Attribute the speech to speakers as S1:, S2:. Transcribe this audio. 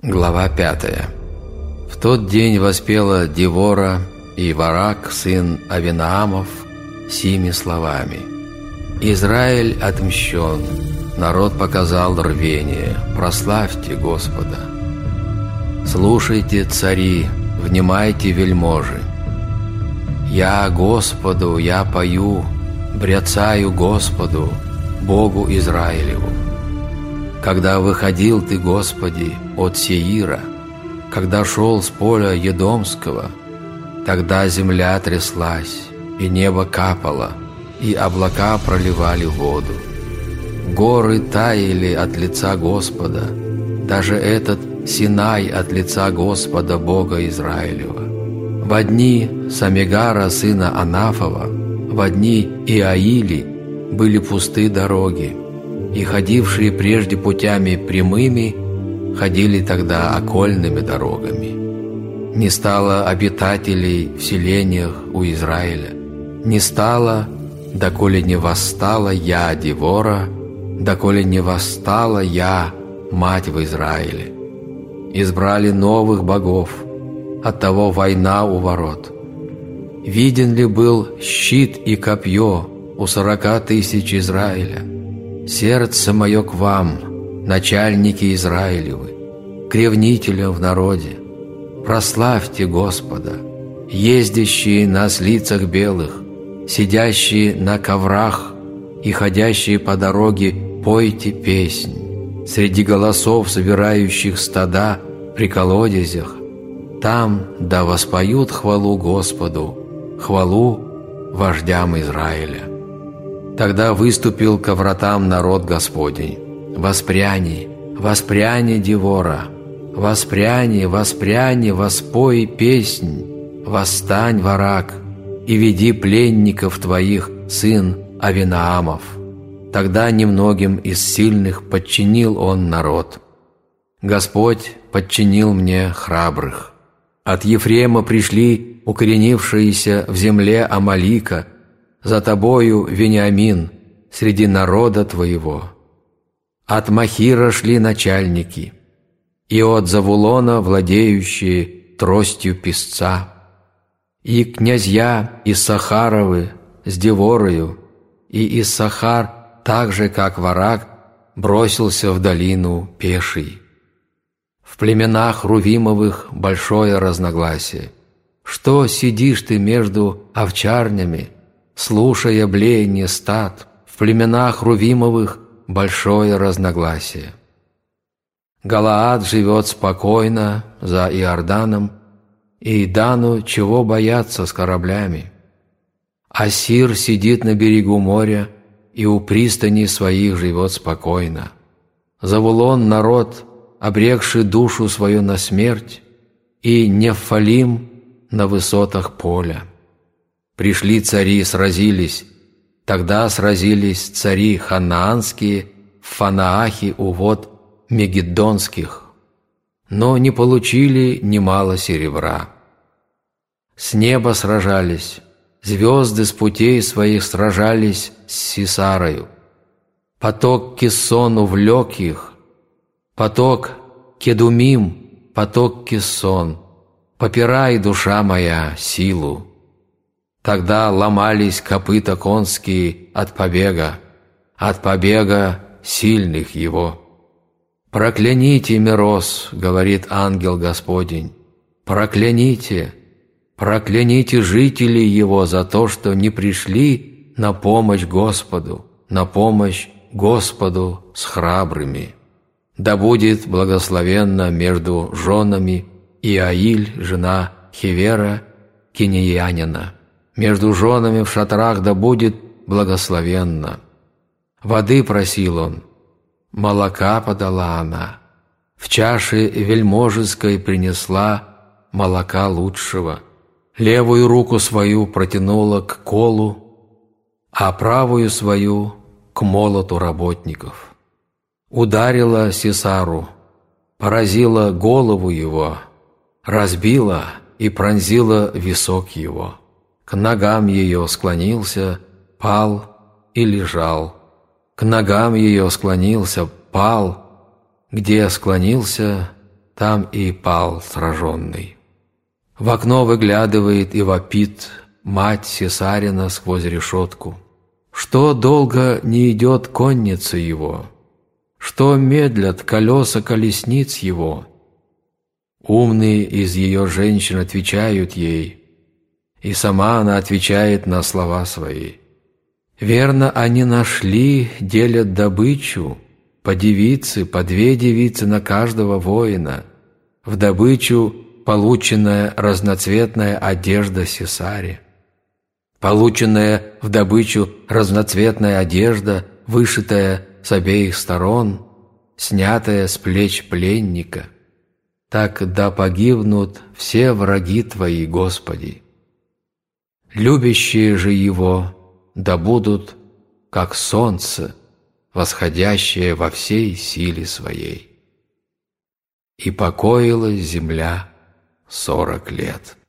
S1: Глава 5. В тот день воспела Девора и Варак, сын Авинаамов, сими словами: «Израиль отмщен, народ показал рвение, прославьте Господа. Слушайте, цари, внимайте, вельможи. Я Господу, я пою, бряцаю Господу, Богу Израилеву. Когда выходил ты, Господи, от Сеира, когда шел с поля Едомского, тогда земля тряслась, и небо капало, и облака проливали воду. Горы таяли от лица Господа, даже этот Синай от лица Господа, Бога Израилева. В дни Самигара, сына Анафова, в дни Иаили были пусты дороги, и ходившие прежде путями прямыми ходили тогда окольными дорогами. Не стало обитателей в селениях у Израиля, не стало, доколе не восстала я, Девора, доколе не восстала я, мать в Израиле. Избрали новых богов, оттого война у ворот. Виден ли был щит и копье у 40 тысяч Израиля? Сердце мое к вам, начальники Израилевы, к ревнителям в народе. Прославьте Господа, ездящие на ослицах белых, сидящие на коврах и ходящие по дороге, пойте песнь. Среди голосов, собирающих стада при колодезях, там да воспоют хвалу Господу, хвалу вождям Израиля. Тогда выступил ко вратам народ Господень. Воспряни, воспряни, Девора, воспряни, воспряни, воспой песнь, восстань, Варак, и веди пленников твоих, сын Авинаамов. Тогда немногим из сильных подчинил он народ. Господь подчинил мне храбрых. От Ефрема пришли укоренившиеся в земле Амалика, за тобою, Вениамин, среди народа твоего. От Махира шли начальники, и от Завулона владеющие тростью песца, и князья Иссахаровы с Деворою, и Иссахар, так же, как Варак, бросился в долину пеший. В племенах Рувимовых большое разногласие. Что сидишь ты между овчарнями, слушая блеяние стад? В племенах Рувимовых большое разногласие. Галаад живет спокойно за Иорданом, и Дану чего бояться с кораблями? Ассир сидит на берегу моря, и у пристани своих живет спокойно. Завулон — народ, обрекший душу свою на смерть, и Нефалим на высотах поля. Пришли цари, сразились, тогда сразились цари ханаанские в Фанаахе у вод Мегиддонских, но не получили немало серебра. С неба сражались, звезды с путей своих сражались с Сисарою. Поток Киссон увлек их, поток Кедумим, поток Киссон. Попирай, душа моя, силу. Тогда ломались копыта конские от побега сильных его. «Прокляните Мерос, — говорит ангел Господень, — прокляните, прокляните жителей его за то, что не пришли на помощь Господу с храбрыми. Да будет благословенна между женами Иаиль, жена Хевера, кинеянина. Между женами в шатрах да будет благословенна. Воды просил он, молока подала она. В чаше вельможеской принесла молока лучшего. Левую руку свою протянула к колу, а правую свою к молоту работников. Ударила Сисару, поразила голову его, разбила и пронзила висок его. К ногам ее склонился, пал и лежал. К ногам ее склонился, пал, где склонился, там и пал сраженный. В окно выглядывает и вопит мать Сесарина сквозь решетку. Что долго не идет конница его? Что медлят колеса колесниц его? Умные из ее женщин отвечают ей, и сама она отвечает на слова свои. Верно, они нашли, делят добычу, по девице, по 2 девицы на каждого воина, в добычу полученная разноцветная одежда Сесаре, полученная в добычу разноцветная одежда, вышитая с обеих сторон, снятая с плеч пленника. Так да погибнут все враги Твои, Господи. Любящие же Его да будут, как солнце, восходящее во всей силе своей. И покоилась земля 40 лет.